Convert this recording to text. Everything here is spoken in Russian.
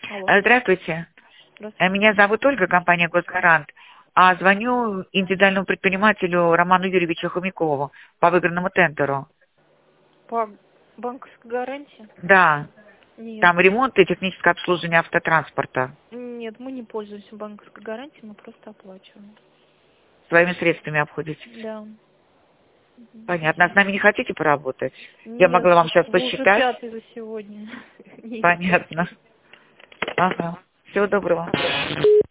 Алло. Здравствуйте. Здравствуйте. Меня зовут Ольга, компания «Госгарант». А звоню индивидуальному предпринимателю Роману Юрьевичу Хомякову по выигранному тендеру. По банковской гарантии? Да, Нет. там ремонт и техническое обслуживание автотранспорта. Нет, мы не пользуемся банковской гарантией, мы просто оплачиваем. Своими средствами обходитесь. Да. Понятно. А с нами не хотите поработать? Я Нет, могла вам сейчас вы уже посчитать. 5-й за сегодня. Не Понятно. хочу. Ага. Всего доброго.